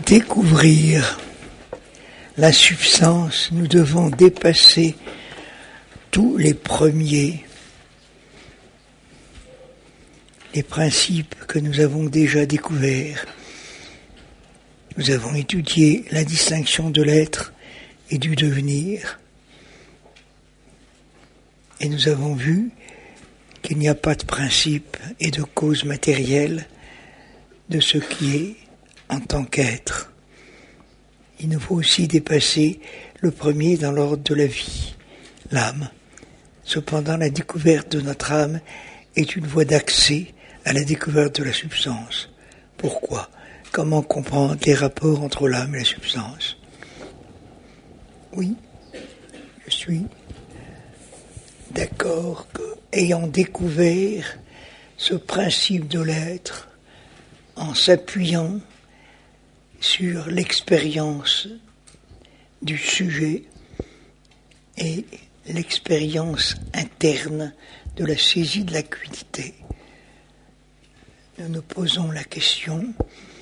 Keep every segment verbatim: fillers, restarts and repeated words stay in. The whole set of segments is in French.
découvrir la substance, nous devons dépasser tous les premiers, les principes que nous avons déjà découverts. Nous avons étudié la distinction de l'être et du devenir. Et nous avons vu qu'il n'y a pas de principe et de cause matérielle de ce qui est en tant qu'être. Il nous faut aussi dépasser le premier dans l'ordre de la vie, l'âme. Cependant, la découverte de notre âme est une voie d'accès à la découverte de la substance. Pourquoi ? Comment comprendre les rapports entre l'âme et la substance ? Oui, je suis d'accord que, ayant découvert ce principe de l'être, en s'appuyant sur l'expérience du sujet et l'expérience interne de la saisie de l'acuité, nous nous posons la question: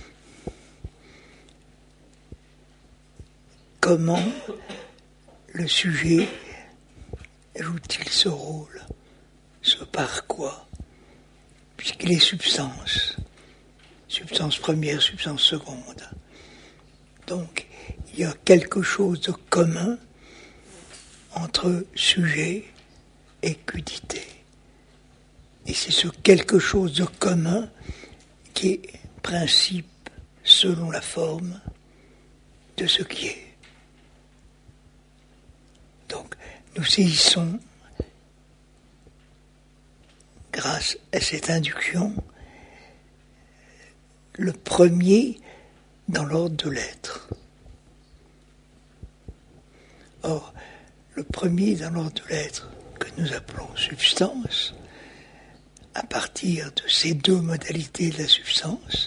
comment le sujet joue-t-il ce rôle? Ce par quoi? Puisqu'il est substance, substance première, substance seconde. Donc, il y a quelque chose de commun entre sujet et crudité. Et c'est ce quelque chose de commun qui est principe, selon la forme, de ce qui est. Donc, nous saisissons, grâce à cette induction, le premier dans l'ordre de l'être. Or, le premier dans l'ordre de l'être, que nous appelons substance, à partir de ces deux modalités de la substance,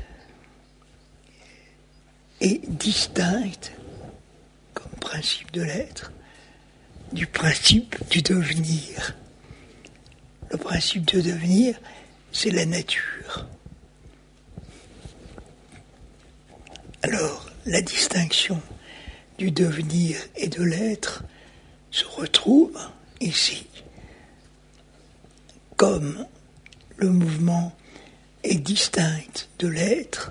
est distinct, comme principe de l'être, du principe du devenir. Le principe de devenir, c'est la nature. Alors, la distinction du devenir et de l'être se retrouve ici. Comme le mouvement est distinct de l'être,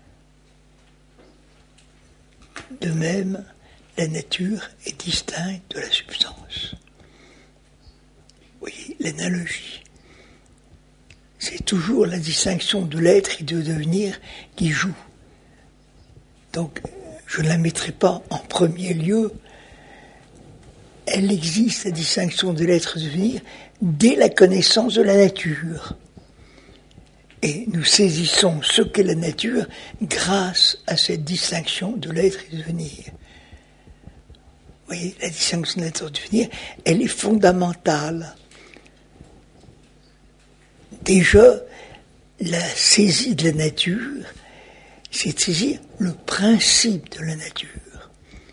de même, la nature est distincte de la substance. Vous voyez, l'analogie. C'est toujours la distinction de l'être et du devenir qui joue. Donc, je ne la mettrai pas en premier lieu. Elle existe, la distinction de l'être et du devenir, dès la connaissance de la nature. Et nous saisissons ce qu'est la nature grâce à cette distinction de l'être et du devenir. Vous voyez, la distinction de l'être et du devenir, elle est fondamentale. Déjà, la saisie de la nature, c'est de saisir le principe de la nature.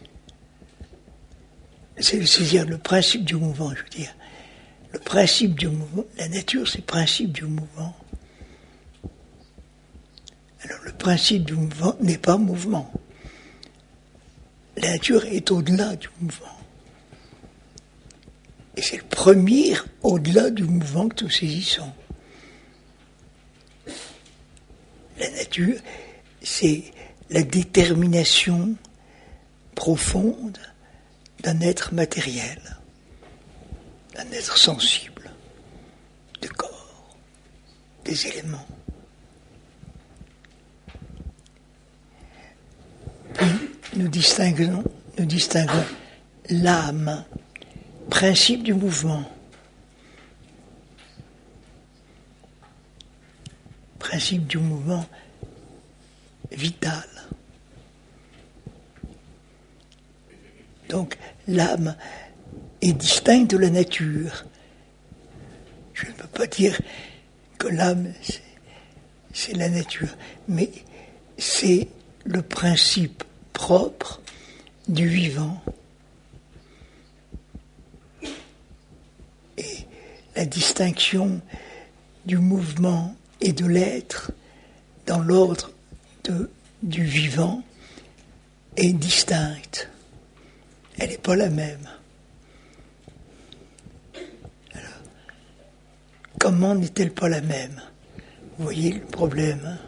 C'est de saisir le principe du mouvement, je veux dire. Le principe du mouvement, la nature, c'est le principe du mouvement. Alors, le principe du mouvement n'est pas mouvement. La nature est au-delà du mouvement. Et c'est le premier au-delà du mouvement que nous saisissons. La nature, c'est la détermination profonde d'un être matériel, d'un être sensible, de corps, des éléments. Puis nous distinguons, nous distinguons l'âme, principe du mouvement, principe du mouvement vital. Donc l'âme est distincte de la nature. Je ne peux pas dire que l'âme c'est, c'est la nature, mais c'est le principe propre du vivant. Et la distinction du mouvement et de l'être dans l'ordre de, du vivant est distincte. Elle n'est pas la même. Alors, comment n'est-elle pas la même? Vous voyez le problème, hein?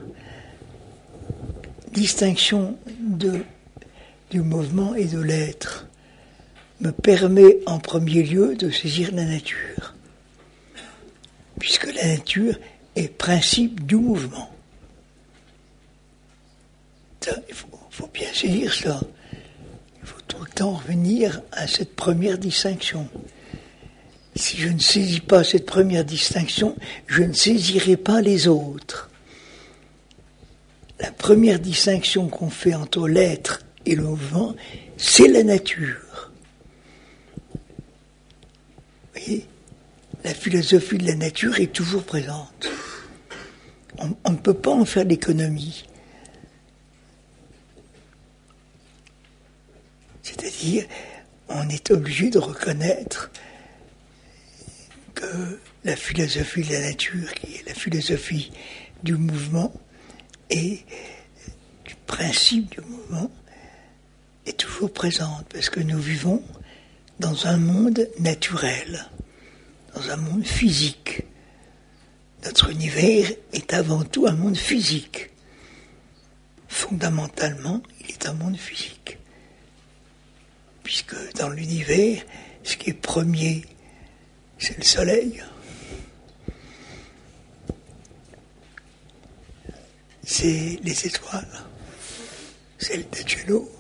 Distinction de, du mouvement et de l'être me permet en premier lieu de saisir la nature, puisque la nature est principe du mouvement. Ça, il faut, faut bien saisir ça. Il faut tout le temps revenir à cette première distinction. Si je ne saisis pas cette première distinction, je ne saisirai pas les autres. La première distinction qu'on fait entre l'être et le mouvement, c'est la nature. Vous voyez, la philosophie de la nature est toujours présente. On, on ne peut pas en faire l'économie. C'est-à-dire, on est obligé de reconnaître que la philosophie de la nature, qui est la philosophie du mouvement et du principe du mouvement, est toujours présente, parce que nous vivons dans un monde naturel, dans un monde physique. Notre univers est avant tout un monde physique. Fondamentalement, il est un monde physique. Puisque dans l'univers, ce qui est premier, c'est le soleil. C'est les étoiles. C'est le Dachelo.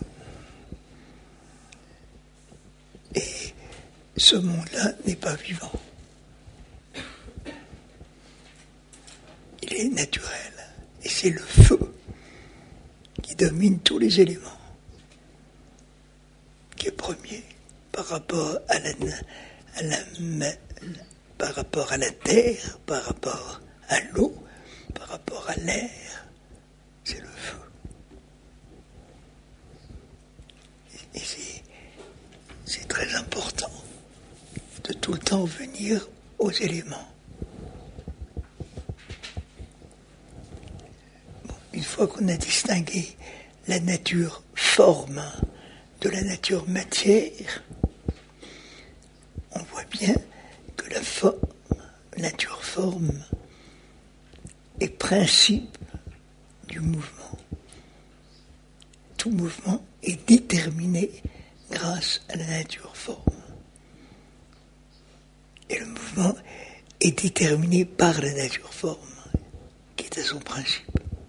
Et ce monde-là n'est pas vivant. Il est naturel. Et c'est le feu qui domine tous les éléments, qui est premier par rapport à la, à la, par rapport à la terre, par rapport à l'eau, par rapport à l'air, c'est le feu. Et c'est, c'est très important de tout le temps venir aux éléments. Bon, une fois qu'on a distingué la nature forme de la nature matière, on voit bien que la forme, nature forme est principe du mouvement. Tout mouvement est déterminé grâce à la nature forme. Et le mouvement est déterminé par la nature forme, qui est à son principe.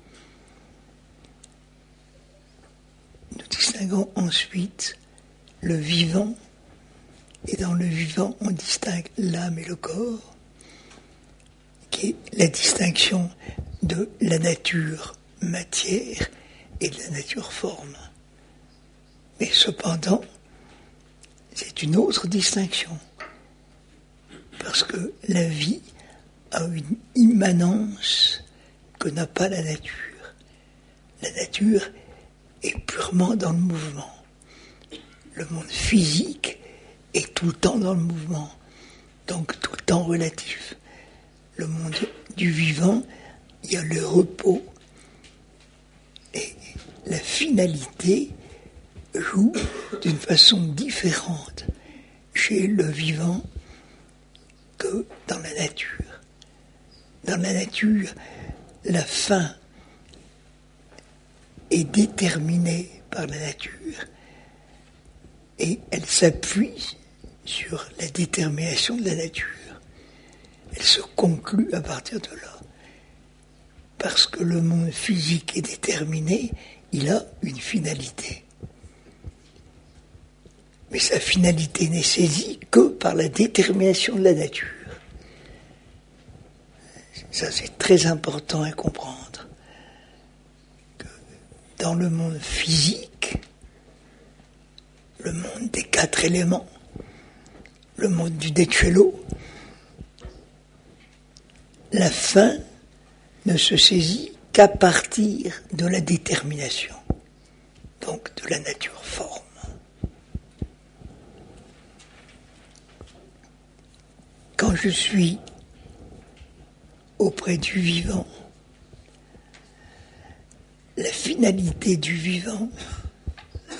Nous distinguons ensuite le vivant, et dans le vivant, on distingue l'âme et le corps, qui est la distinction de la nature matière et de la nature forme. Mais cependant, c'est une autre distinction, parce que la vie a une immanence que n'a pas la nature. La nature est purement dans le mouvement. Le monde physique est tout le temps dans le mouvement, donc tout le temps relatif. Le monde du vivant, il y a le repos, et la finalité joue d'une façon différente chez le vivant que dans la nature. Dans la nature, la fin est déterminée par la nature et elle s'appuie sur la détermination de la nature. Elle se conclut à partir de là. Parce que le monde physique est déterminé, il a une finalité. Mais sa finalité n'est saisie que par la détermination de la nature. Ça, c'est très important à comprendre. Que dans le monde physique, le monde des quatre éléments, le monde du Dachelo, la fin ne se saisit qu'à partir de la détermination, donc de la nature forme. Quand je suis auprès du vivant, la finalité du vivant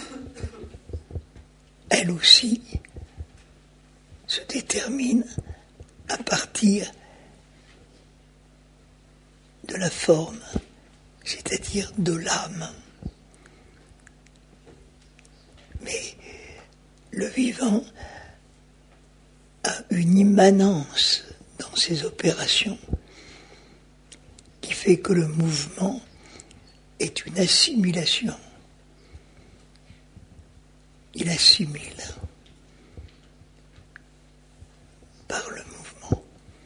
elle aussi, se détermine à partir de la forme, c'est-à-dire de l'âme. Mais le vivant a une immanence dans ses opérations qui fait que le mouvement est une assimilation. Il assimile par le mouvement.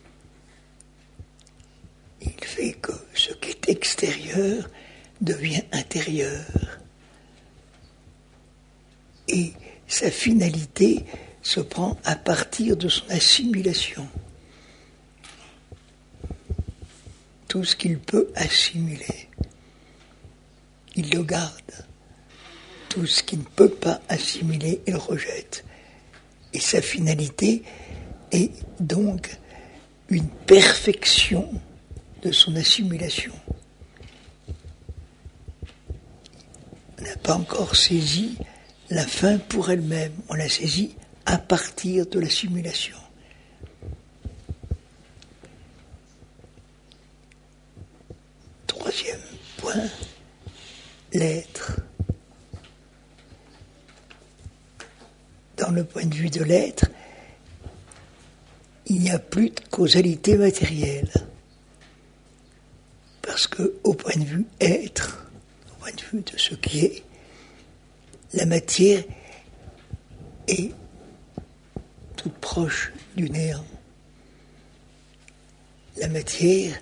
Il fait que ce qui est extérieur devient intérieur. Et sa finalité se prend à partir de son assimilation. Tout ce qu'il peut assimiler, il le garde. Tout ce qu'il ne peut pas assimiler, il rejette. Et sa finalité est donc une perfection de son assimilation. On n'a pas encore saisi la fin pour elle-même, on l'a saisie à partir de l'assimilation. Troisième point, l'être. Dans le point de vue de l'être, il n'y a plus de causalité matérielle. Parce que, au point de vue être, au point de vue de ce qui est, la matière est toute proche du néant. La matière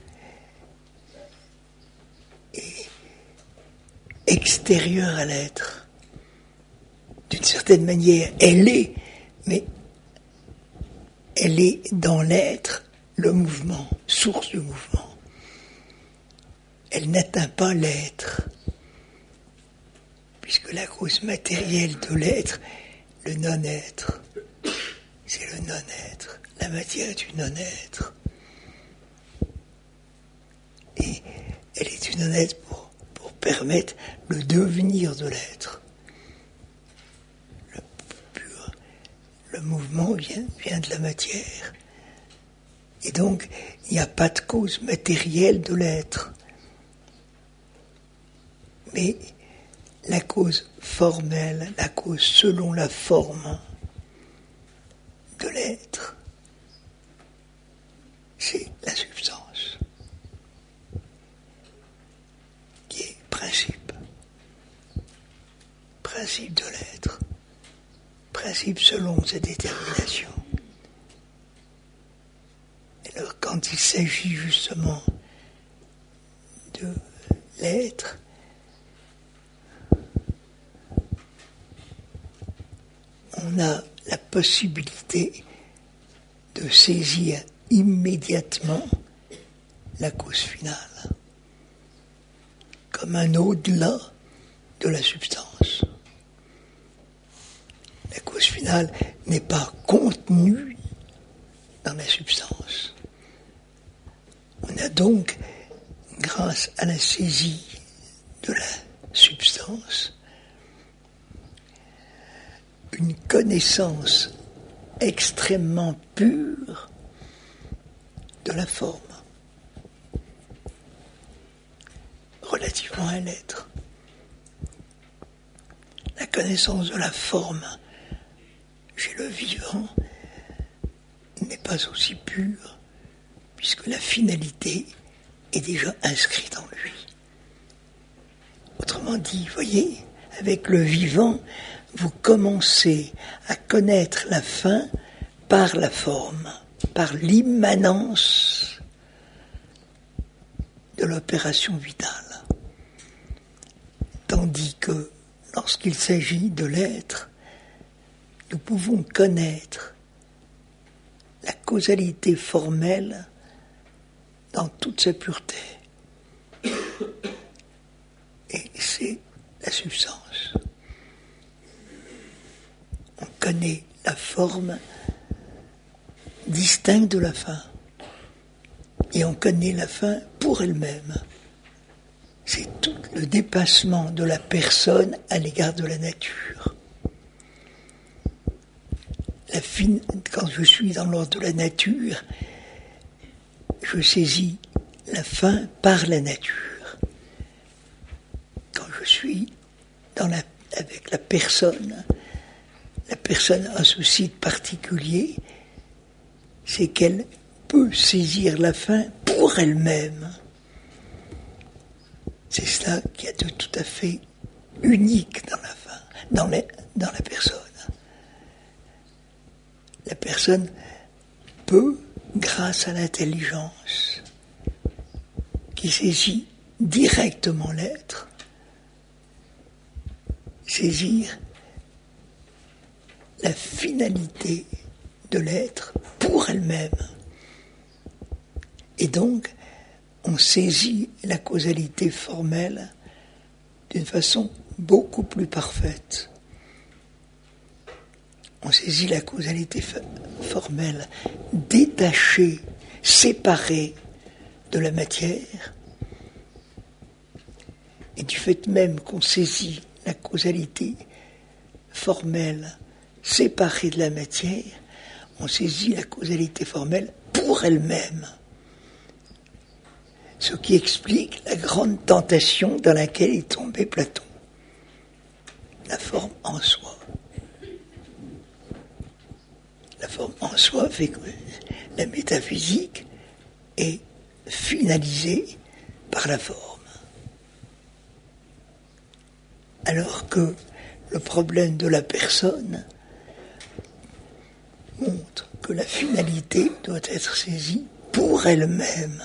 est extérieure à l'être. D'une certaine manière, elle est, mais elle est dans l'être le mouvement, source du mouvement. Elle n'atteint pas l'être, puisque la cause matérielle de l'être, le non-être, c'est le non-être. La matière est du non-être. Et elle est du non-être pour, pour permettre le devenir de l'être. Le pur, le mouvement vient, vient de la matière. Et donc, il n'y a pas de cause matérielle de l'être. Mais la cause formelle, la cause selon la forme de l'être, c'est la substance, qui est principe, principe de l'être, principe selon sa détermination. Alors quand il s'agit justement de l'être, on a la possibilité de saisir immédiatement la cause finale, comme un au-delà de la substance. La cause finale n'est pas contenue dans la substance. On a donc, grâce à la saisie de la substance, une connaissance extrêmement pure de la forme, relativement à l'être. La connaissance de la forme chez le vivant n'est pas aussi pure, puisque la finalité est déjà inscrite en lui. Autrement dit, voyez, avec le vivant, vous commencez à connaître la fin par la forme, par l'immanence de l'opération vitale. Tandis que, lorsqu'il s'agit de l'être, nous pouvons connaître la causalité formelle dans toute sa pureté. Et c'est la substance. On connaît la forme distincte de la fin. Et on connaît la fin pour elle-même. C'est tout le dépassement de la personne à l'égard de la nature. la fin, quand je suis dans l'ordre de la nature, je saisis la fin par la nature. Quand je suis dans la, avec la personne, la personne a un souci particulier, c'est qu'elle peut saisir la fin pour elle-même. C'est cela qui est de tout à fait unique dans la fin, dans, les, dans la personne. La personne peut, grâce à l'intelligence, qui saisit directement l'être, saisir la finalité de l'être pour elle-même. Et donc, on saisit la causalité formelle d'une façon beaucoup plus parfaite. On saisit la causalité formelle détachée, séparée de la matière. Et du fait même qu'on saisit la causalité formelle séparée de la matière, on saisit la causalité formelle pour elle-même. Ce qui explique la grande tentation dans laquelle est tombé Platon. La forme en soi. La forme en soi fait que la métaphysique est finalisée par la forme. Alors que le problème de la personne montre que la finalité doit être saisie pour elle-même.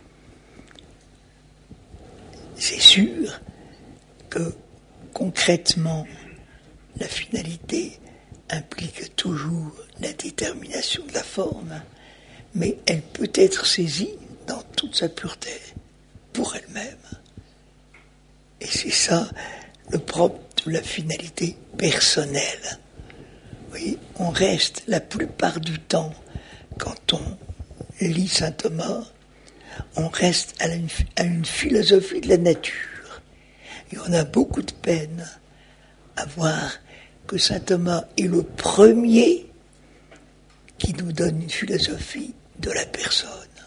C'est sûr que concrètement, la finalité implique toujours la détermination de la forme, mais elle peut être saisie dans toute sa pureté, pour elle-même. Et c'est ça le propre de la finalité personnelle. Vous voyez, on reste la plupart du temps, quand on lit saint Thomas, on reste à une, à une philosophie de la nature. Et on a beaucoup de peine à voir que saint Thomas est le premier qui nous donne une philosophie de la personne.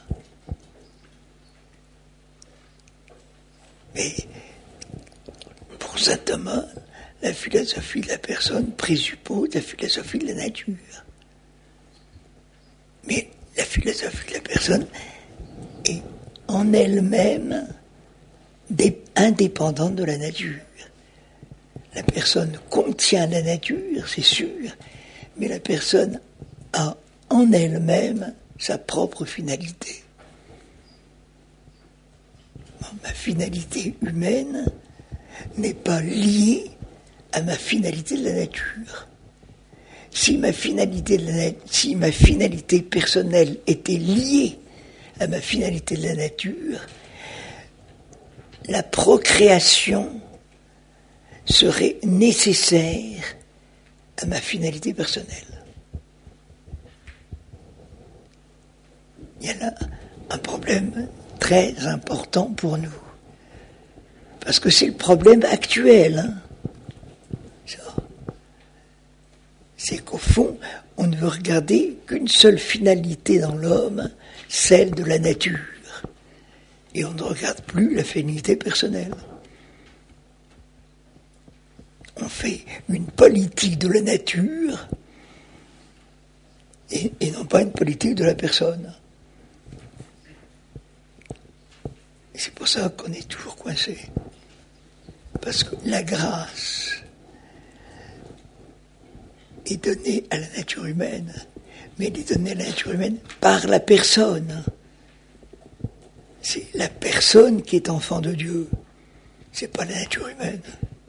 Mais pour saint Thomas, la philosophie de la personne présuppose la philosophie de la nature. Mais la philosophie de la personne est en elle-même indépendante de la nature. La personne contient la nature, c'est sûr, mais la personne a en elle-même sa propre finalité. Bon, ma finalité humaine n'est pas liée à ma finalité de la nature. Si ma finalité, de la, si ma finalité personnelle était liée à ma finalité de la nature, la procréation serait nécessaire à ma finalité personnelle. Il y a là un problème très important pour nous. Parce que c'est le problème actuel. Hein. Ça. C'est qu'au fond, on ne veut regarder qu'une seule finalité dans l'homme, celle de la nature. Et on ne regarde plus la finalité personnelle. On fait une politique de la nature et, et non pas une politique de la personne. Et c'est pour ça qu'on est toujours coincé. Parce que la grâce est donnée à la nature humaine, mais elle est donnée à la nature humaine par la personne. C'est la personne qui est enfant de Dieu. C'est pas la nature humaine.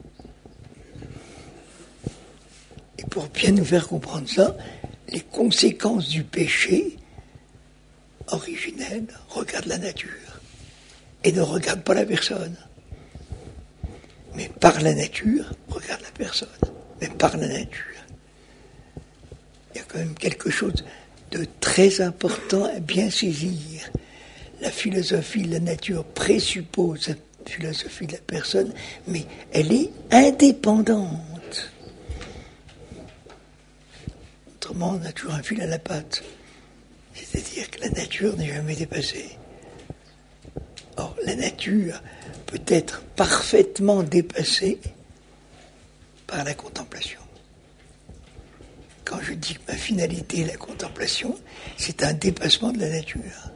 Et pour bien nous faire comprendre ça, les conséquences du péché originel regardent la nature et ne regardent pas la personne. Mais par la nature, regarde la personne. Mais par la nature. Il y a quand même quelque chose de très important à bien saisir. La philosophie de la nature présuppose la philosophie de la personne, mais elle est indépendante. autrement, on a toujours un fil à la patte. C'est-à-dire que la nature n'est jamais dépassée. Or, la nature peut être parfaitement dépassée par la contemplation. Quand je dis que ma finalité est la contemplation, c'est un dépassement de la nature.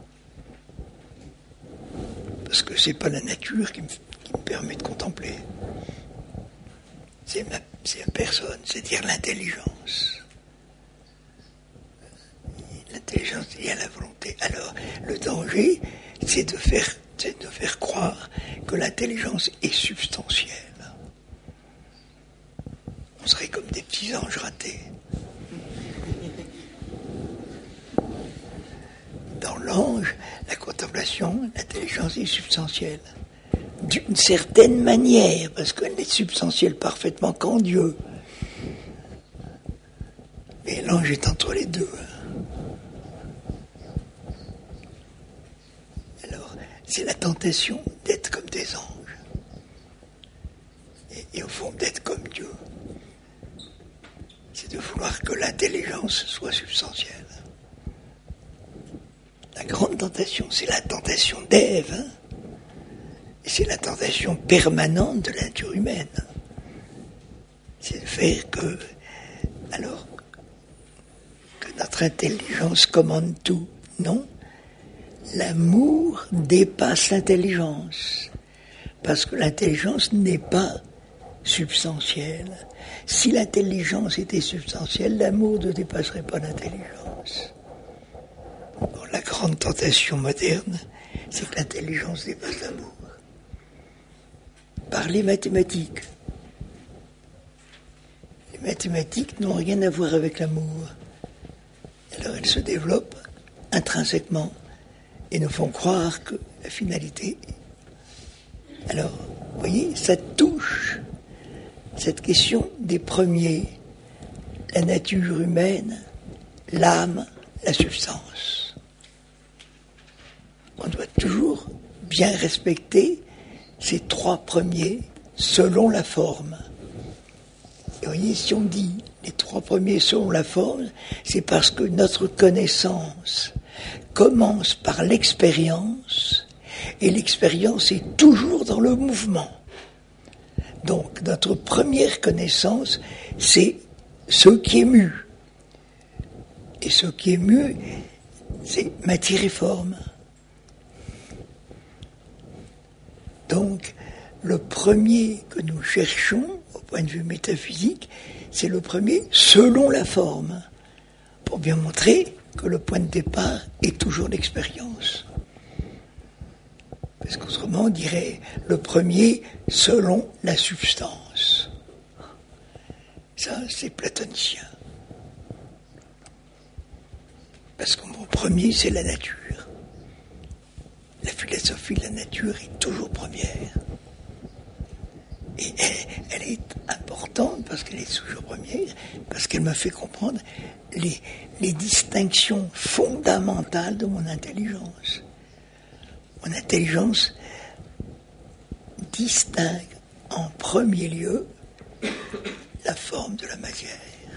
Parce que c'est pas la nature qui me, qui me permet de contempler. C'est ma, c'est la personne, c'est-à-dire l'intelligence. L'intelligence il y a la volonté. Alors, le danger, c'est de faire, c'est de faire croire que l'intelligence est substantielle. On serait comme des petits anges ratés. Dans l'ange, la contemplation, l'intelligence est substantielle. D'une certaine manière, parce qu'elle n'est substantielle parfaitement qu'en Dieu. Mais l'ange est entre les deux. Alors, c'est la tentation d'être comme des anges. Et, et au fond, d'être comme Dieu. C'est de vouloir que l'intelligence soit substantielle. La grande tentation, c'est la tentation d'Ève. Hein, et c'est la tentation permanente de la nature humaine. C'est de faire que, alors, que notre intelligence commande tout. Non. L'amour dépasse l'intelligence. Parce que l'intelligence n'est pas substantielle. Si l'intelligence était substantielle, l'amour ne dépasserait pas l'intelligence. Bon, la grande tentation moderne, c'est que l'intelligence dépasse l'amour. Par les mathématiques. Les mathématiques n'ont rien à voir avec l'amour. Alors elles se développent intrinsèquement et nous font croire que la finalité... Alors, vous voyez, ça touche cette question des premiers, la nature humaine, l'âme, la substance. On doit toujours bien respecter ces trois premiers selon la forme. Et vous voyez, si on dit les trois premiers selon la forme, c'est parce que notre connaissance commence par l'expérience, et l'expérience est toujours dans le mouvement. Donc, notre première connaissance, c'est ce qui est mu. Et ce qui est mu, c'est matière et forme. Donc, le premier que nous cherchons, au point de vue métaphysique, c'est le premier selon la forme, pour bien montrer que le point de départ est toujours l'expérience. Parce qu'autrement, on dirait le premier selon la substance. Ça, c'est platonicien. Parce que mon premier, c'est la nature. La philosophie de la nature est toujours première. Et elle, elle est importante parce qu'elle est toujours première, parce qu'elle me fait comprendre les, les distinctions fondamentales de mon intelligence. Mon intelligence distingue en premier lieu la forme de la matière.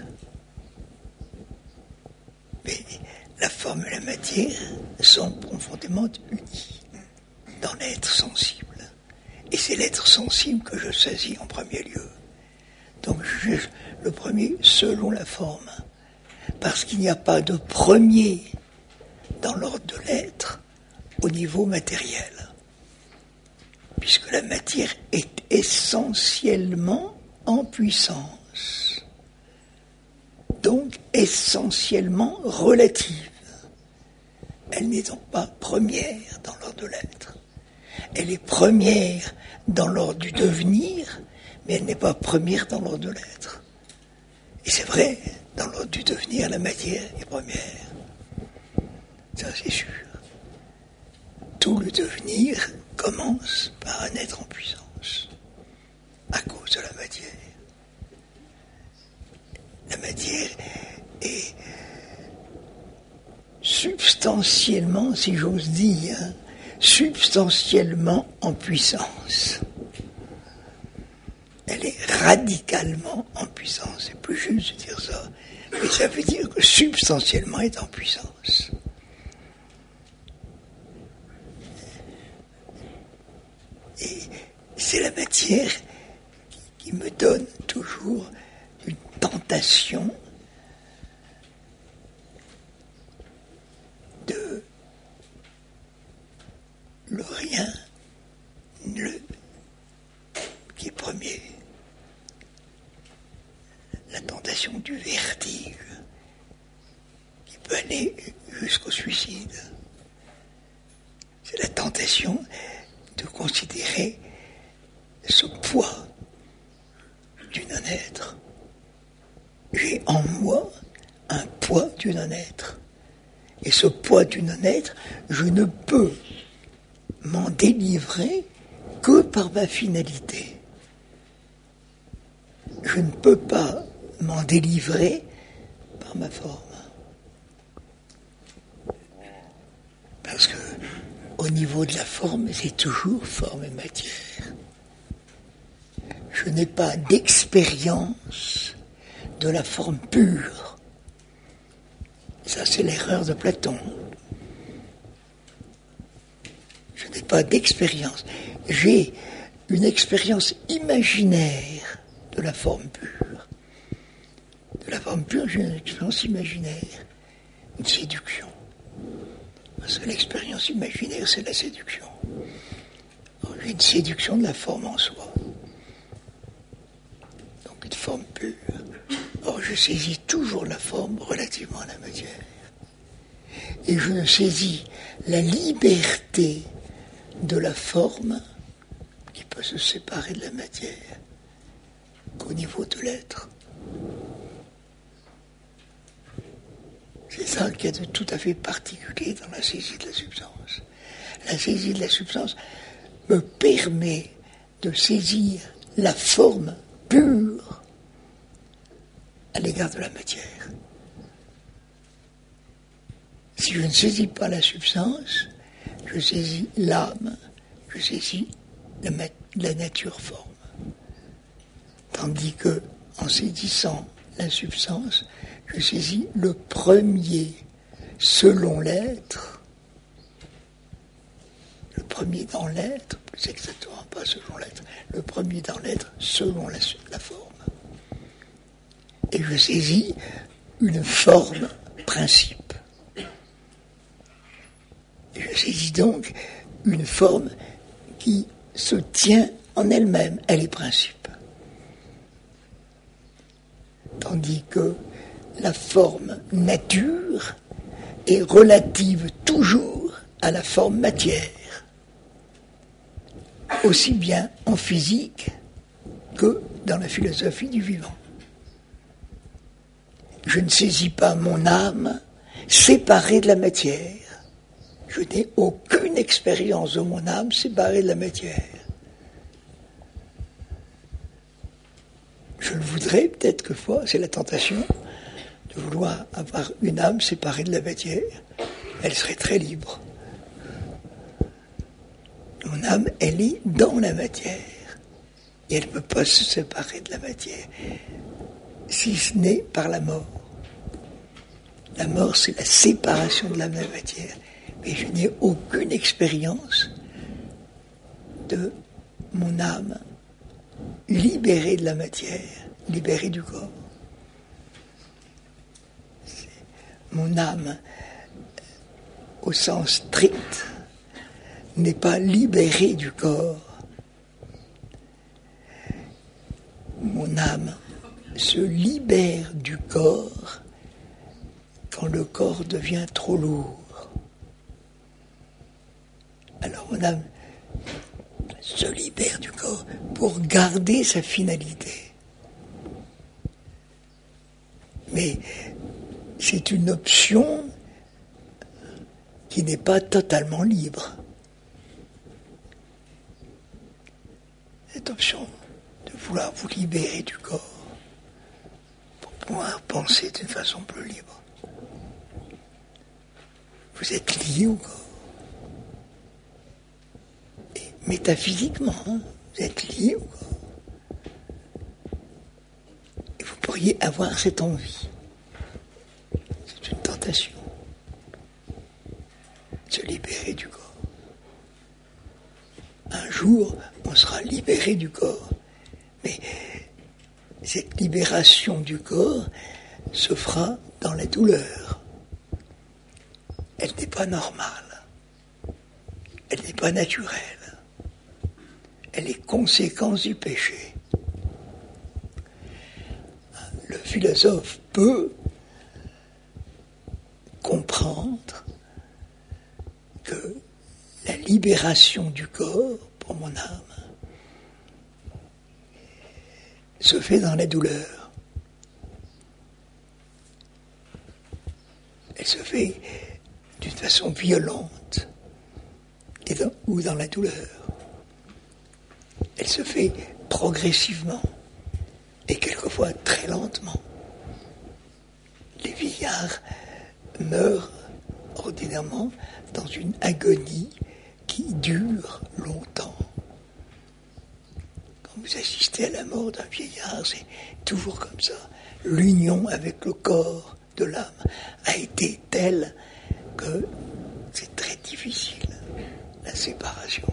Mais la forme et la matière sont profondément unies dans l'être sensible. Et c'est l'être sensible que je saisis en premier lieu. Donc je cherche le premier selon la forme. Parce qu'il n'y a pas de premier dans l'ordre de l'être au niveau matériel. Puisque la matière est essentiellement en puissance. Donc essentiellement relative. Elle n'est donc pas première dans l'ordre de l'être. Elle est première dans l'ordre du devenir, mais elle n'est pas première dans l'ordre de l'être. Et c'est vrai, dans l'ordre du devenir, la matière est première. Ça, c'est sûr. Tout le devenir commence par un être en puissance, à cause de la matière. La matière est substantiellement, si j'ose dire, substantiellement en puissance. Elle est radicalement en puissance. C'est plus juste de dire ça. Mais ça veut dire que substantiellement est en puissance. Et c'est la matière qui me donne toujours une tentation de le rien, le qui est premier. La tentation du vertige qui peut aller jusqu'au suicide. C'est la tentation de considérer ce poids du non-être. J'ai en moi un poids du non-être. Et ce poids du non-être, je ne peux m'en délivrer que par ma finalité. Je ne peux pas m'en délivrer par ma forme. Parce que au niveau de la forme, c'est toujours forme et matière. Je n'ai pas d'expérience de la forme pure. Ça, c'est l'erreur de Platon. Je n'ai pas d'expérience. J'ai une expérience imaginaire de la forme pure. De la forme pure, j'ai une expérience imaginaire, une séduction. Parce que l'expérience imaginaire, c'est la séduction. Alors, j'ai une séduction de la forme en soi. Donc une forme pure. Or, je saisis toujours la forme relativement à la matière. Et je ne saisis la liberté de la forme qui peut se séparer de la matière qu'au niveau de l'être. C'est ça qu'il y a de tout à fait particulier dans la saisie de la substance. La saisie de la substance me permet de saisir la forme pure à l'égard de la matière. Si je ne saisis pas la substance, je saisis l'âme, je saisis la, la nature forme. Tandis que, en saisissant la substance, je saisis le premier selon l'être, le premier dans l'être, plus exactement pas selon l'être, le premier dans l'être selon la, la forme. Et je saisis une forme principe. Et je saisis donc une forme qui se tient en elle-même, elle est principe. Tandis que la forme nature est relative toujours à la forme matière, aussi bien en physique que dans la philosophie du vivant. Je ne saisis pas mon âme séparée de la matière. Je n'ai aucune expérience de mon âme séparée de la matière. Je le voudrais, peut-être que fois, c'est la tentation de vouloir avoir une âme séparée de la matière. Elle serait très libre. Mon âme, elle est dans la matière. Et elle ne peut pas se séparer de la matière, si ce n'est par la mort. La mort, c'est la séparation de l'âme de la matière. Mais je n'ai aucune expérience de mon âme libérée de la matière, libérée du corps. C'est mon âme, au sens strict, n'est pas libérée du corps. Mon âme se libère du corps quand le corps devient trop lourd. Alors mon âme se libère du corps pour garder sa finalité. Mais c'est une option qui n'est pas totalement libre. Cette option de vouloir vous libérer du corps pour pouvoir penser d'une façon plus libre. Vous êtes lié au corps. Et métaphysiquement, hein, vous êtes lié au corps. Et vous pourriez avoir cette envie tentation. Se libérer du corps. Un jour, on sera libéré du corps. Mais cette libération du corps se fera dans la douleur. Elle n'est pas normale. Elle n'est pas naturelle. Elle est conséquence du péché. Le philosophe peut comprendre que la libération du corps pour mon âme se fait dans la douleur. Elle se fait d'une façon violente et dans, ou dans la douleur. Elle se fait progressivement et quelquefois très lentement. Les vieillards meurent ordinairement dans une agonie qui dure longtemps. Quand vous assistez à la mort d'un vieillard, c'est toujours comme ça. L'union avec le corps de l'âme a été telle que c'est très difficile, la séparation.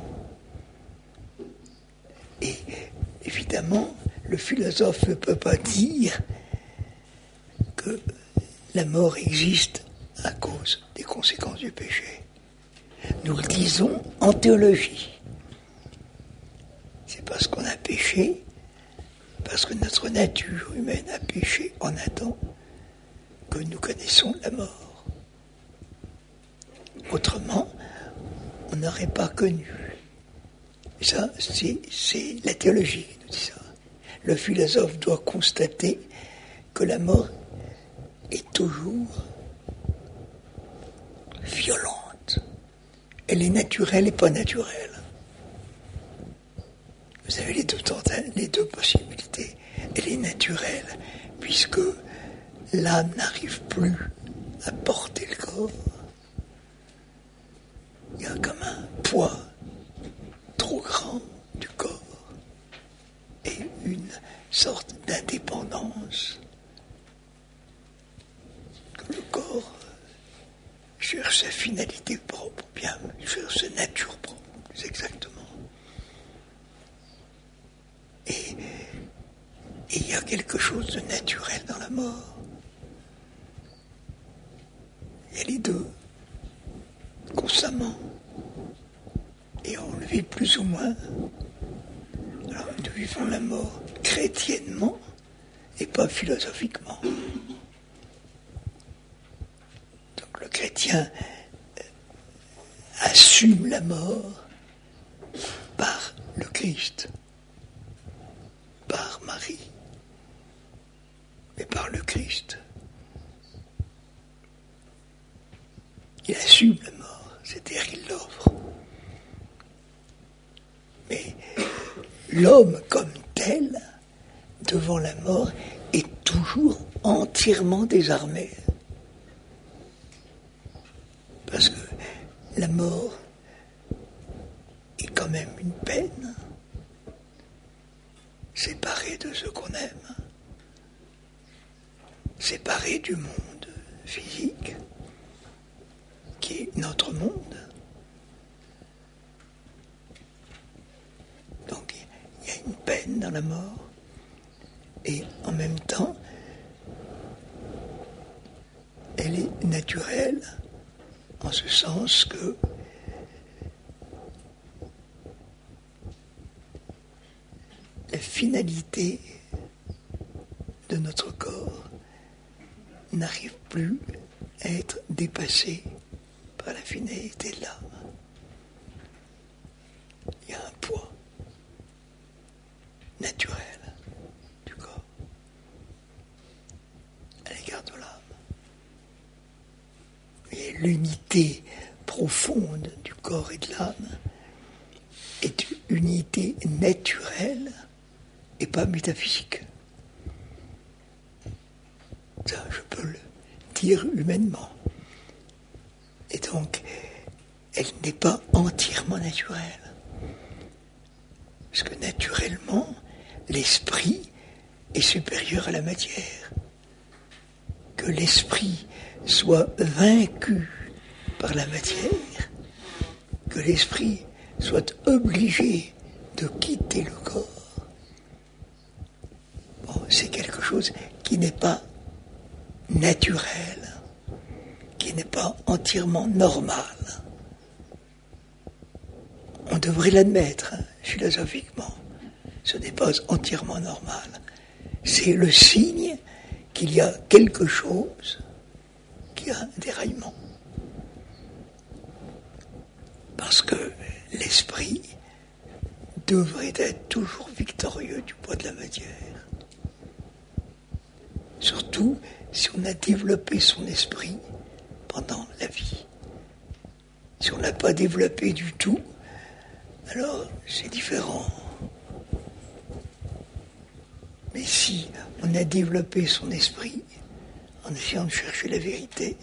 Et évidemment, le philosophe ne peut pas dire que la mort existe à cause des conséquences du péché. Nous le disons en théologie. C'est parce qu'on a péché, parce que notre nature humaine a péché en Adam, que nous connaissons la mort. Autrement, on n'aurait pas connu. Et ça, c'est, c'est la théologie qui nous dit ça. Le philosophe doit constater que la mort est toujours violente. Elle est naturelle et pas naturelle. Vous avez les deux, les deux possibilités. Elle est naturelle, puisque l'âme n'arrive plus à porter le corps. Il y a comme un poids trop grand du corps et une sorte d'indépendance que le corps cherche sa finalité propre, bien, cherche sa nature propre, plus exactement. Et il y a quelque chose de naturel dans la mort. Il y a les deux, constamment. Et on le vit plus ou moins. Alors nous vivons la mort chrétiennement et pas philosophiquement. Donc le chrétien assume la mort par le Christ, par Marie, mais par le Christ. Il assume la mort, c'est-à-dire qu'il l'offre. Mais l'homme comme tel, devant la mort, est toujours entièrement désarmé. Parce que la mort est quand même une peine, séparée de ce qu'on aime, séparée du monde physique, qui est notre monde. Donc il y a une peine dans la mort, et en même temps, elle est naturelle, en ce sens que la finalité de notre corps n'arrive plus à être dépassée par la finalité de l'âme. Il y a un poids naturel du corps à l'égard de l'âme. Et l'unité profonde du corps et de l'âme est une unité naturelle et pas métaphysique. Ça, je peux le dire humainement. Et donc, elle n'est pas entièrement naturelle. Parce que naturellement, l'esprit est supérieur à la matière. Que l'esprit soit vaincu par la matière, que l'esprit soit obligé de quitter le corps, bon, c'est quelque chose qui n'est pas naturel, qui n'est pas entièrement normal. On devrait l'admettre, hein, philosophiquement. Ce n'est pas entièrement normal. C'est le signe qu'il y a quelque chose qui a un déraillement. Parce que l'esprit devrait être toujours victorieux du poids de la matière. Surtout si on a développé son esprit pendant la vie. Si on n'a pas développé du tout, alors c'est différent. Mais si on a développé son esprit en essayant de chercher la vérité,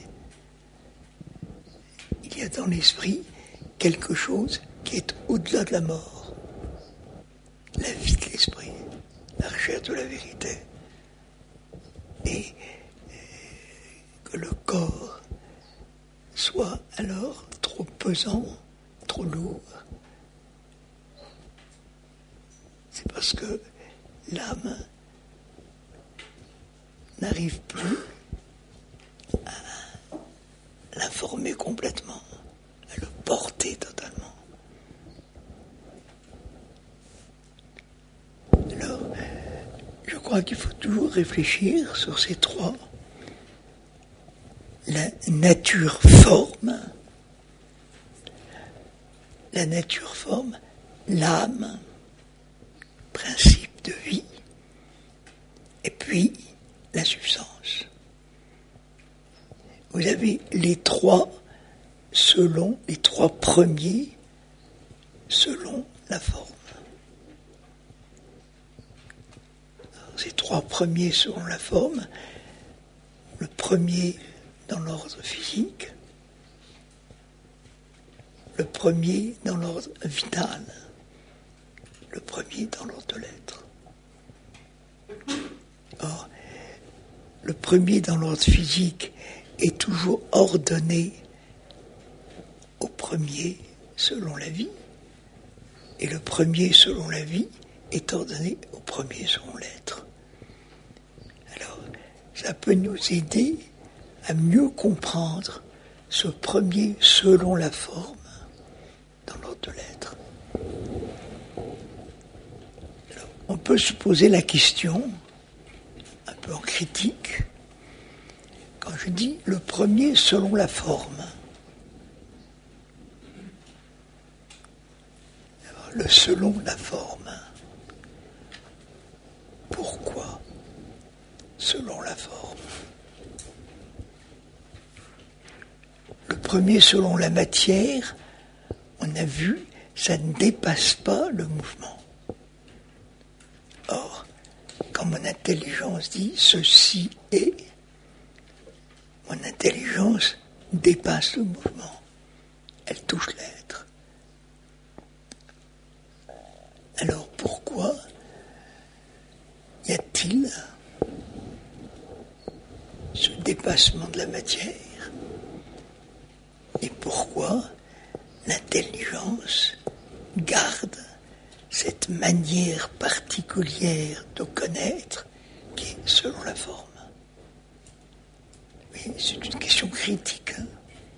il y a dans l'esprit quelque chose qui est au-delà de la mort. La vie de l'esprit, la recherche de la vérité. Et que le corps soit alors trop pesant, trop lourd. C'est parce que l'âme n'arrive plus à la former complètement, à le porter totalement. Alors, je crois qu'il faut toujours réfléchir sur ces trois. La nature-forme, la nature-forme, l'âme, principe de vie, et puis la substance. Vous avez les trois selon, les trois premiers selon la forme. Alors, ces trois premiers selon la forme, le premier dans l'ordre physique, le premier dans l'ordre vital, le premier dans l'ordre de l'être. Or, le premier dans l'ordre physique est toujours ordonné au premier selon la vie, et le premier selon la vie est ordonné au premier selon l'être. Alors, ça peut nous aider à mieux comprendre ce premier selon la forme dans l'ordre de l'être. Alors, on peut se poser la question, un peu en critique, quand je dis le premier selon la forme. Alors, le selon la forme. Pourquoi selon la forme? Le premier selon la matière, on a vu, ça ne dépasse pas le mouvement. Or, quand mon intelligence dit « ceci est », mon intelligence dépasse le mouvement. Elle touche l'être. Alors pourquoi y a-t-il ce dépassement de la matière? Et pourquoi l'intelligence garde cette manière particulière de connaître qui est selon la forme? Mais c'est une question critique. Hein.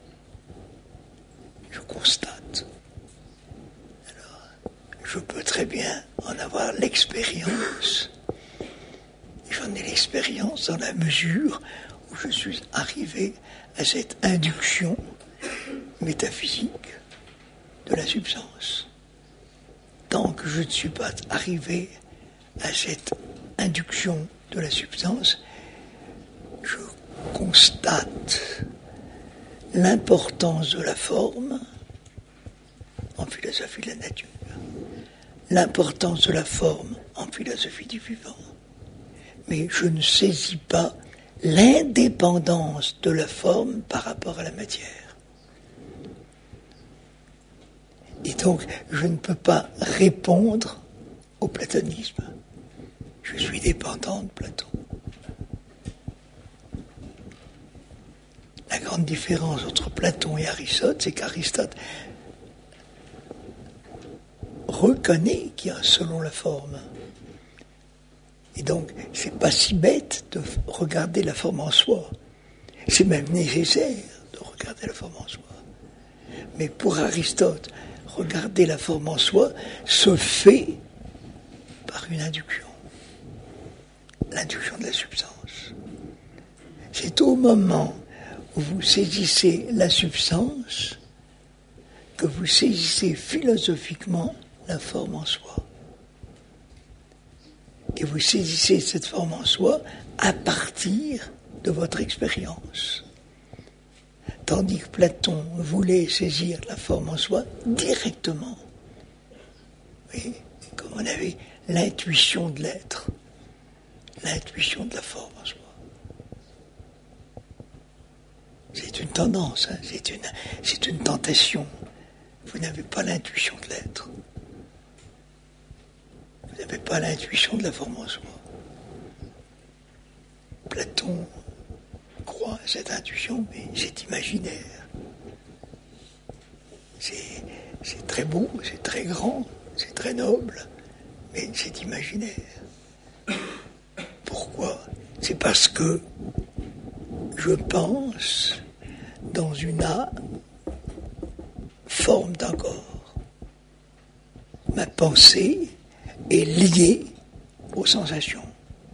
Je constate. Alors, je peux très bien en avoir l'expérience. J'en ai l'expérience dans la mesure où je suis arrivé à cette induction métaphysique de la substance. Tant que je ne suis pas arrivé à cette induction de la substance, je constate l'importance de la forme en philosophie de la nature, l'importance de la forme en philosophie du vivant. Mais je ne saisis pas l'indépendance de la forme par rapport à la matière. Et donc, je ne peux pas répondre au platonisme. Je suis dépendant de Platon. La grande différence entre Platon et Aristote, c'est qu'Aristote reconnaît qu'il y a un selon la forme. Et donc, c'est pas si bête de regarder la forme en soi. C'est même nécessaire de regarder la forme en soi. Mais pour Aristote, regarder la forme en soi se fait par une induction. L'induction de la substance. C'est au moment où vous saisissez la substance que vous saisissez philosophiquement la forme en soi. Et vous saisissez cette forme en soi à partir de votre expérience. Tandis que Platon voulait saisir la forme en soi directement. Oui, comme on avait l'intuition de l'être, l'intuition de la forme en soi. C'est une tendance, hein, c'est une, c'est une tentation. Vous n'avez pas l'intuition de l'être. Vous n'avez pas l'intuition de la forme en soi. Platon croit à cette intuition, mais c'est imaginaire. C'est, c'est très beau, c'est très grand, c'est très noble, mais c'est imaginaire. Pourquoi ? C'est parce que je pense dans une âme, forme d'un corps. Ma pensée est liée aux sensations.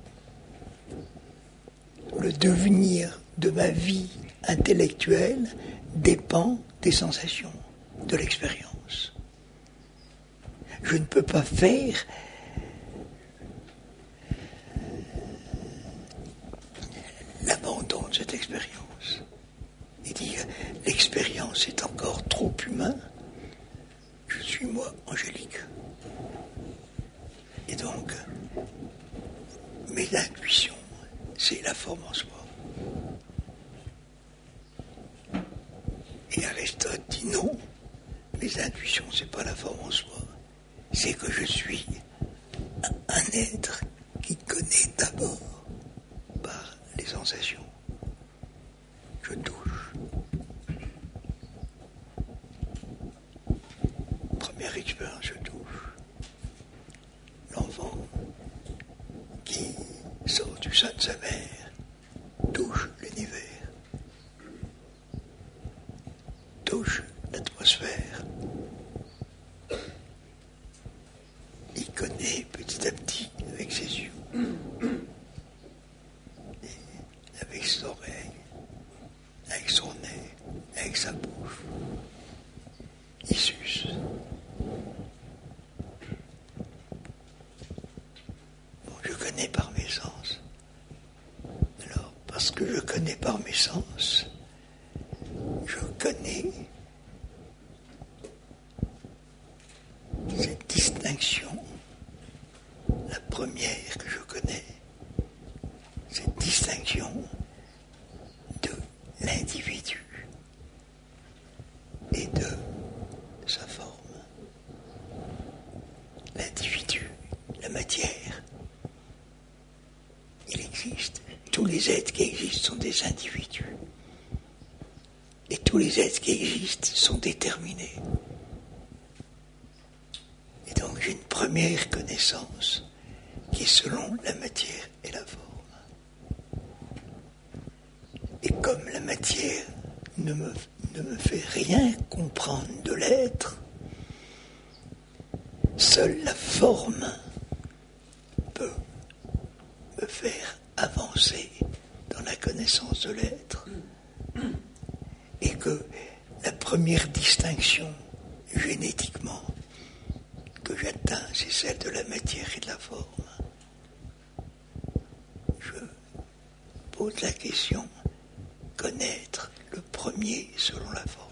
Le devenir de ma vie intellectuelle dépend des sensations, de l'expérience. Je ne peux pas faire l'abandon de cette expérience et dire l'expérience est encore trop humain, je suis moi angélique. Et donc, mes intuitions, c'est la forme en soi. Et Aristote dit non, mes intuitions, c'est pas la forme en soi. C'est que je suis un être qui connaît d'abord par les sensations. Je touche. Première expérience, je touche. L'enfant qui sort du sein de sa mère touche l'univers, touche l'atmosphère. Il connaît petit à petit avec ses yeux, avec ses oreilles, avec son nez, avec sa bouche. Il suce. Bon, je connais par mes sens. Alors, parce que je connais par mes sens, je connais cette distinction, la première que je connais, cette distinction de l'individu et de sa forme. L'individu, la matière, il existe. Tous les êtres qui existent sont des individus. Et tous les êtres qui existent sont déterminés. Et donc j'ai une première connaissance qui est selon la matière et la forme. Et comme la matière ne me, ne me fait rien comprendre de l'être, seule la forme peut me faire avancer dans la connaissance de l'être. Et que la première distinction génétiquement que j'atteins, c'est celle de la matière et de la forme. Je pose la question, connaître le premier selon la forme.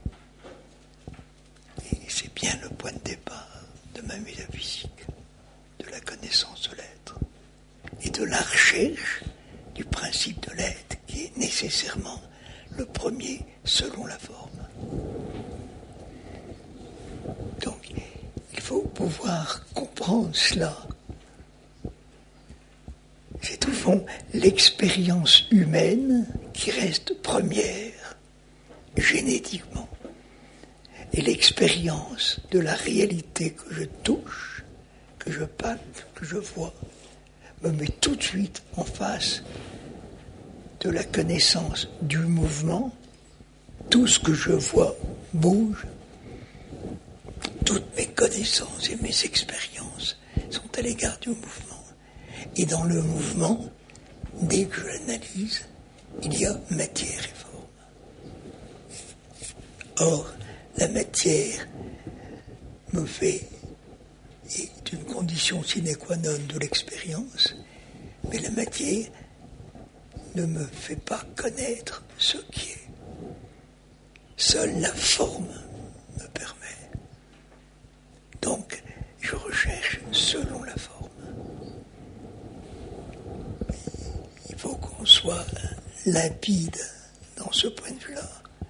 Et c'est bien le point de départ de ma métaphysique, de la connaissance de l'être, et de la recherche du principe de l'être, qui est nécessairement le premier selon la forme. Donc, il faut pouvoir comprendre cela. C'est tout fond, l'expérience humaine qui reste première, génétiquement. Et l'expérience de la réalité que je touche, que je palpe, que je vois, me met tout de suite en face de la connaissance du mouvement. Tout ce que je vois bouge. Toutes mes connaissances et mes expériences sont à l'égard du mouvement. Et dans le mouvement, dès que je l'analyse, il y a matière et forme. Or, la matière me fait, est une condition sine qua non de l'expérience, mais la matière ne me fait pas connaître ce qui est. Seule la forme me permet. Donc, je recherche selon la forme. Il faut qu'on soit limpide dans ce point de vue-là.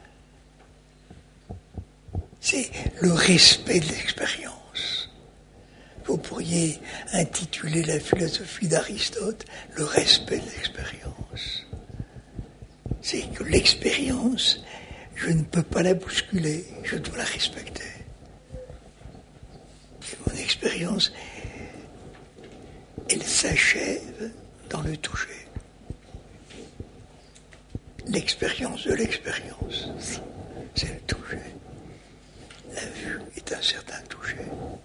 C'est le respect de l'expérience. Vous pourriez intituler la philosophie d'Aristote « Le respect de l'expérience ». C'est que l'expérience, je ne peux pas la bousculer, je dois la respecter. Et mon expérience, elle s'achève dans le toucher. L'expérience de l'expérience, c'est le toucher. La vue est un certain toucher.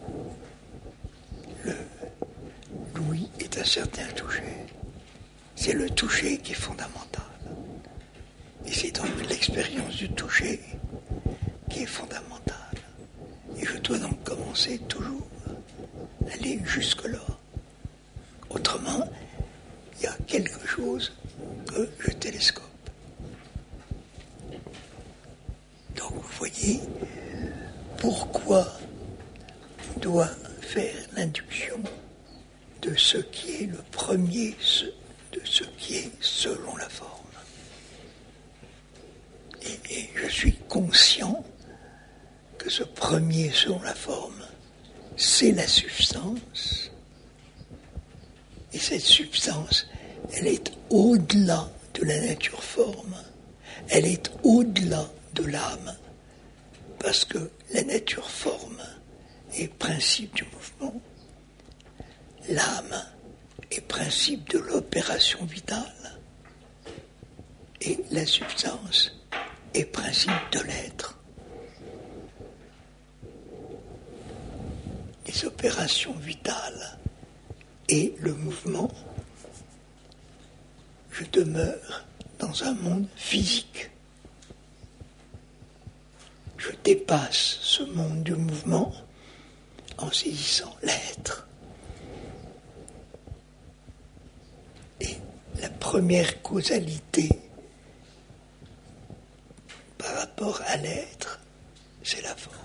Le l'ouïe est un certain toucher. C'est le toucher qui est fondamental. Et c'est donc l'expérience du toucher qui est fondamentale. Et je dois donc commencer toujours à aller jusque-là. Autrement, il y a quelque chose que je télescope. Donc vous voyez pourquoi on doit faire l'induction de ce qui est le premier, de ce qui est selon la forme. Et, et je suis conscient que ce premier selon la forme, c'est la substance. Et cette substance, elle est au-delà de la nature forme. Elle est au-delà de l'âme. Parce que la nature forme est principe du mouvement. L'âme est principe de l'opération vitale. Et la substance est principe de l'être. Les opérations vitales et le mouvement, je demeure dans un monde physique. Je dépasse ce monde du mouvement en saisissant l'être. Et la première causalité par rapport à l'être, c'est la forme.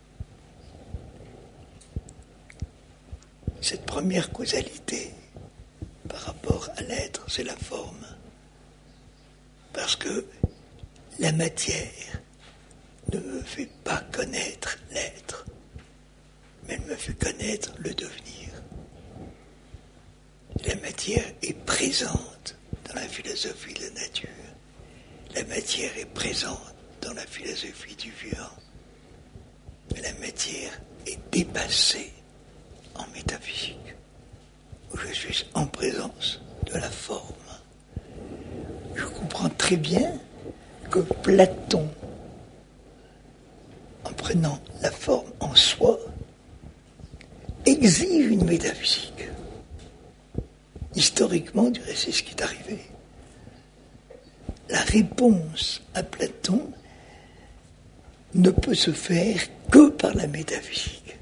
Cette première causalité par rapport à l'être, c'est la forme. Parce que la matière ne me fait pas connaître l'être, mais elle me fait connaître le devenir. La matière est présente dans la philosophie de la nature. La matière est présente dans la philosophie du vivant. Mais la matière est dépassée en métaphysique, où je suis en présence de la forme. Je comprends très bien que Platon, en prenant la forme en soi, exige une métaphysique. Historiquement, je dirais, c'est ce qui est arrivé. La réponse à Platon ne peut se faire que par la métaphysique.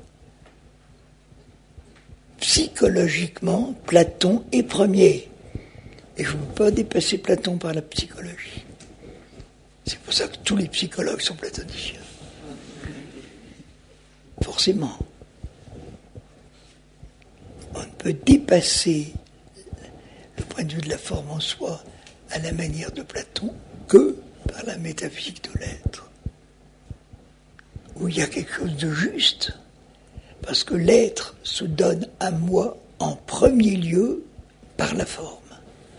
Psychologiquement, Platon est premier. Et je ne peux pas dépasser Platon par la psychologie. C'est pour ça que tous les psychologues sont platoniciens. Forcément. On ne peut dépasser le point de vue de la forme en soi à la manière de Platon que par la métaphysique de l'être, où il y a quelque chose de juste, parce que l'être se donne à moi en premier lieu par la forme.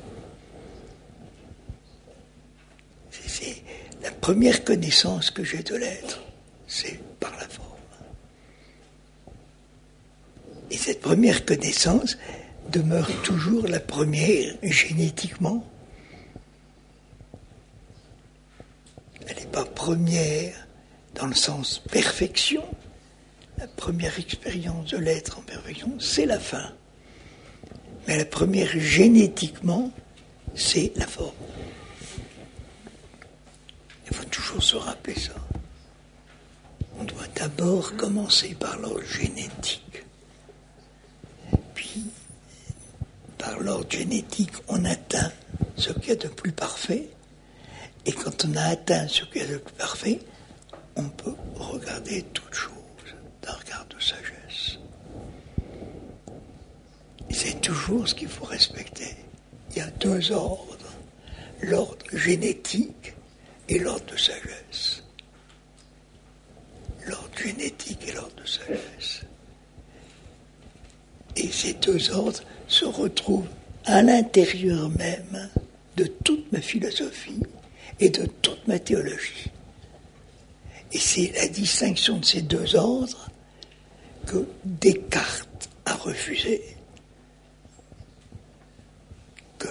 première connaissance que j'ai de l'être, c'est par la forme. Et cette première connaissance demeure toujours la première génétiquement. Elle n'est pas première dans le sens perfection. La première expérience de l'être en perfection, c'est la fin. Mais la première génétiquement, c'est la forme. Il faut toujours se rappeler ça. On doit d'abord commencer par l'ordre génétique. Puis, par l'ordre génétique, on atteint ce qu'il y a de plus parfait. Et quand on a atteint ce qu'il y a de plus parfait, on peut regarder toute chose d'un regard de sagesse. Et c'est toujours ce qu'il faut respecter. Il y a deux ordres, l'ordre génétique et l'ordre de sagesse. L'ordre génétique et l'ordre de sagesse. Et ces deux ordres se retrouvent à l'intérieur même de toute ma philosophie et de toute ma théologie. Et c'est la distinction de ces deux ordres que Descartes a refusé, que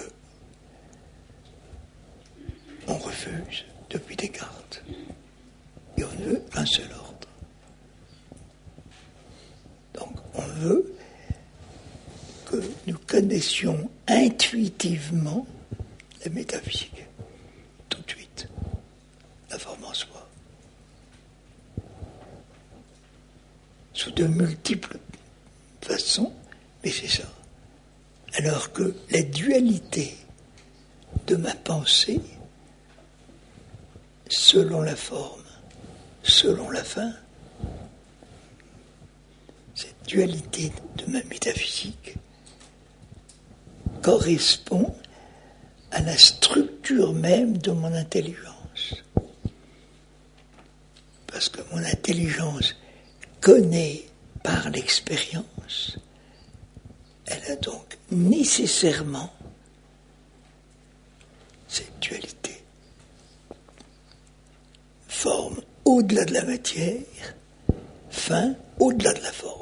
on refuse depuis Descartes. Et on veut un seul ordre. Donc on veut que nous connaissions intuitivement la métaphysique, tout de suite, la forme en soi. Sous de multiples façons, mais c'est ça. Alors que la dualité de ma pensée, selon la forme, selon la fin, cette dualité de ma métaphysique correspond à la structure même de mon intelligence. Parce que mon intelligence connaît par l'expérience, elle a donc nécessairement cette dualité. Forme au-delà de la matière, fin au-delà de la forme.